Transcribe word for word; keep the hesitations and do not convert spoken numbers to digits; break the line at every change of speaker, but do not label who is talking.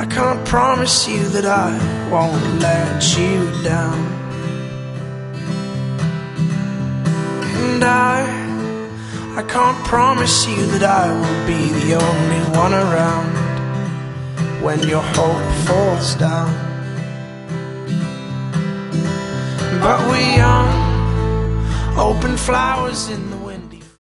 I can't promise you that I won't let you down. And I, I can't promise you that I will be the only one around when your hope falls down. But we are open flowers in the